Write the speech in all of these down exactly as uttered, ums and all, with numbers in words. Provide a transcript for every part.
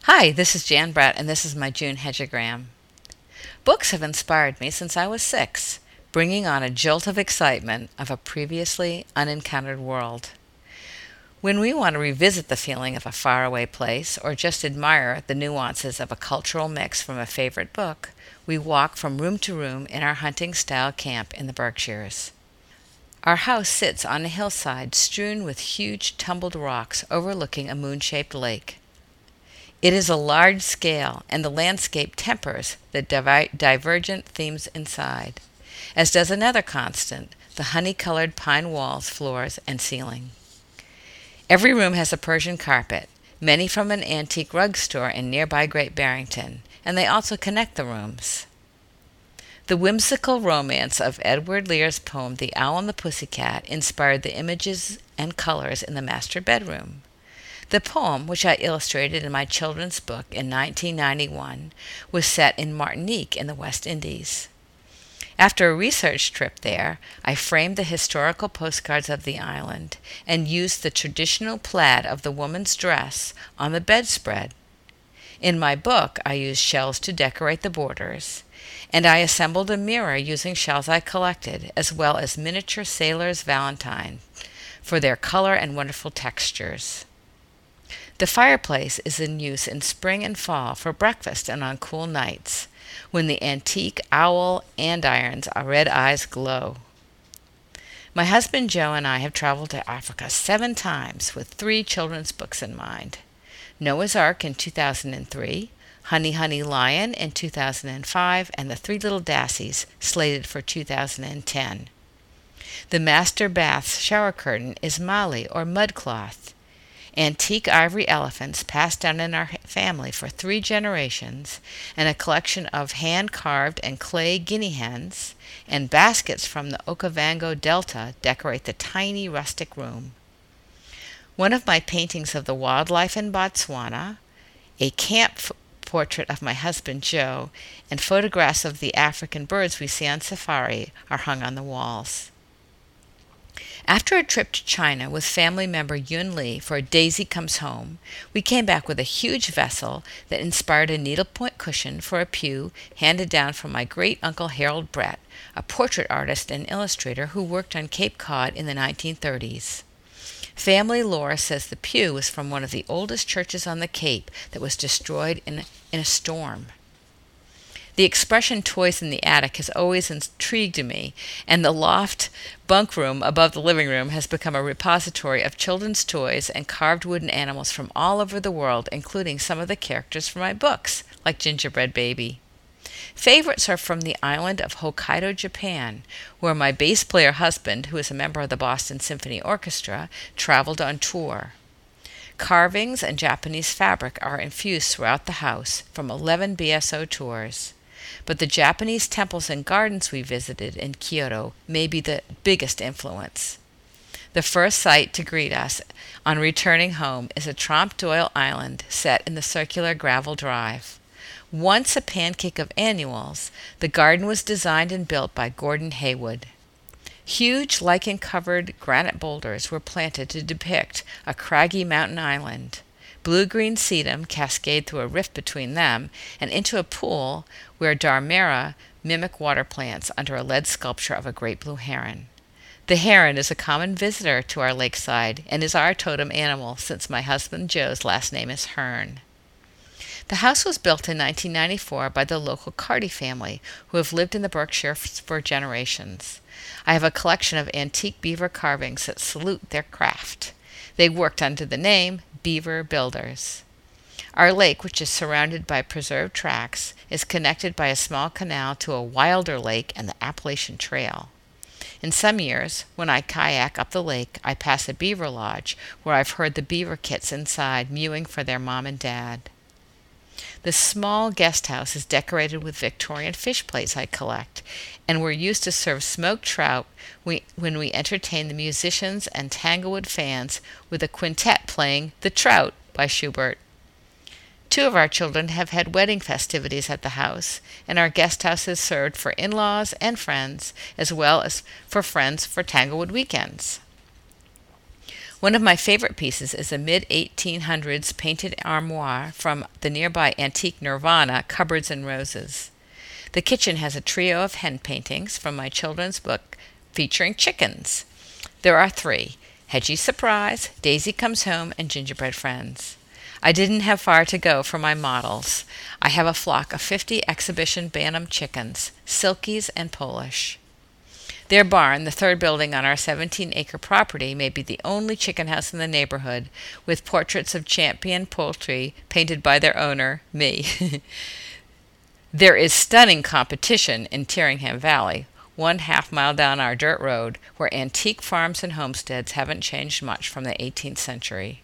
Hi, this is Jan Brett, and this is my June Hedgeogram. Books have inspired me since I was six, bringing on a jolt of excitement of a previously unencountered world. When we want to revisit the feeling of a faraway place or just admire the nuances of a cultural mix from a favorite book, we walk from room to room in our hunting-style camp in the Berkshires. Our house sits on a hillside strewn with huge tumbled rocks overlooking a moon-shaped lake. It is a large scale, and the landscape tempers the divi- divergent themes inside, as does another constant, the honey-colored pine walls, floors, and ceiling. Every room has a Persian carpet, many from an antique rug store in nearby Great Barrington, and they also connect the rooms. The whimsical romance of Edward Lear's poem The Owl and the Pussycat inspired the images and colors in the master bedroom. The poem, which I illustrated in my children's book in nineteen ninety-one, was set in Martinique in the West Indies. After a research trip there, I framed the historical postcards of the island and used the traditional plaid of the woman's dress on the bedspread. In my book, I used shells to decorate the borders, and I assembled a mirror using shells I collected, as well as miniature sailor's valentine for their color and wonderful textures. The fireplace is in use in spring and fall for breakfast and on cool nights, when the antique owl andirons our red eyes glow. My husband Joe and I have traveled to Africa seven times with three children's books in mind. Noah's Ark in two thousand three, Honey Honey Lion in two thousand five, and The Three Little Dassies slated for two thousand ten. The master bath's shower curtain is Mali or mud cloth. Antique ivory elephants passed down in our family for three generations, and a collection of hand-carved and clay guinea hens and baskets from the Okavango Delta decorate the tiny rustic room. One of my paintings of the wildlife in Botswana, a camp f- portrait of my husband Joe, and photographs of the African birds we see on safari are hung on the walls. After a trip to China with family member Yun Li for Daisy Comes Home, we came back with a huge vessel that inspired a needlepoint cushion for a pew handed down from my great-uncle Harold Brett, a portrait artist and illustrator who worked on Cape Cod in the nineteen thirties. Family lore says the pew was from one of the oldest churches on the Cape that was destroyed in, in a storm. The expression toys in the attic has always intrigued me, and the loft bunk room above the living room has become a repository of children's toys and carved wooden animals from all over the world, including some of the characters from my books, like Gingerbread Baby. Favorites are from the island of Hokkaido, Japan, where my bass player husband, who is a member of the Boston Symphony Orchestra, traveled on tour. Carvings and Japanese fabric are infused throughout the house from eleven B S O tours. But the Japanese temples and gardens we visited in Kyoto may be the biggest influence. The first sight to greet us on returning home is a Trompe d'Oeil island set in the circular gravel drive. Once a pancake of annuals, the garden was designed and built by Gordon Haywood. Huge lichen-covered granite boulders were planted to depict a craggy mountain island. Blue-green sedum cascade through a rift between them and into a pool where Darmera mimic water plants under a lead sculpture of a great blue heron. The heron is a common visitor to our lakeside and is our totem animal since my husband Joe's last name is Hearn. The house was built in nineteen ninety-four by the local Carty family, who have lived in the Berkshires for generations. I have a collection of antique beaver carvings that salute their craft. They worked under the name Beaver Builders. Our lake, which is surrounded by preserved tracks, is connected by a small canal to a wilder lake and the Appalachian Trail. In some years, when I kayak up the lake, I pass a beaver lodge where I've heard the beaver kits inside mewing for their mom and dad. The small guest house is decorated with Victorian fish plates I collect, and were used to serve smoked trout when we entertain the musicians and Tanglewood fans with a quintet playing The Trout by Schubert. Two of our children have had wedding festivities at the house, and our guest house is served for in-laws and friends, as well as for friends for Tanglewood weekends. One of my favorite pieces is a mid eighteen hundreds painted armoire from the nearby antique Nirvana, Cupboards and Roses. The kitchen has a trio of hen paintings from my children's book featuring chickens. There are three: Hedgie's Surprise, Daisy Comes Home, and Gingerbread Friends. I didn't have far to go for my models. I have a flock of fifty exhibition Bantam chickens, Silkies and Polish. Their barn, the third building on our seventeen-acre property, may be the only chicken house in the neighborhood, with portraits of champion poultry painted by their owner, me. There is stunning competition in Tyringham Valley, one half mile down our dirt road, where antique farms and homesteads haven't changed much from the eighteenth century.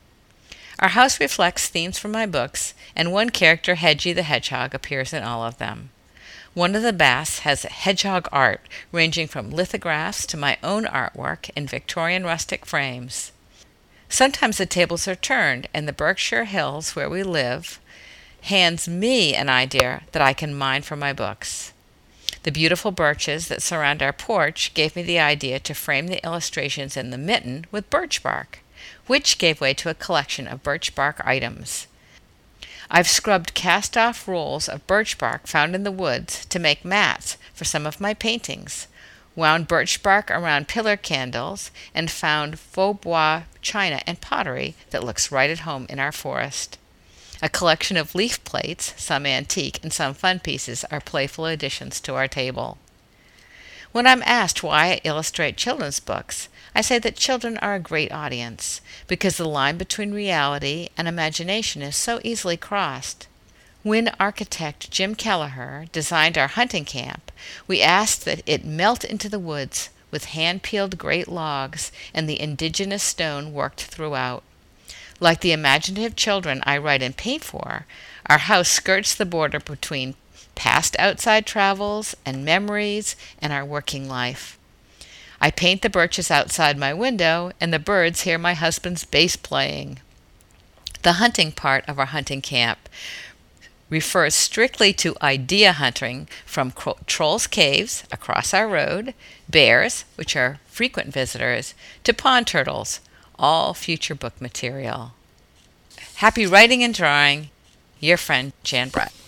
Our house reflects themes from my books, and one character, Hedgie the Hedgehog, appears in all of them. One of the baths has hedgehog art ranging from lithographs to my own artwork in Victorian rustic frames. Sometimes the tables are turned, and the Berkshire Hills, where we live, hands me an idea that I can mine for my books. The beautiful birches that surround our porch gave me the idea to frame the illustrations in the mitten with birch bark, which gave way to a collection of birch bark items. I've scrubbed cast-off rolls of birch bark found in the woods to make mats for some of my paintings, wound birch bark around pillar candles, and found faux bois china and pottery that looks right at home in our forest. A collection of leaf plates, some antique and some fun pieces, are playful additions to our table. When I'm asked why I illustrate children's books, I say that children are a great audience, because the line between reality and imagination is so easily crossed. When architect Jim Kelleher designed our hunting camp, we asked that it melt into the woods with hand-peeled great logs and the indigenous stone worked throughout. Like the imaginative children I write and paint for, our house skirts the border between past outside travels and memories and our working life. I paint the birches outside my window, and the birds hear my husband's bass playing. The hunting part of our hunting camp refers strictly to idea hunting from Cro- Trolls Caves across our road, bears, which are frequent visitors, to pond turtles, all future book material. Happy writing and drawing, your friend Jan Brett.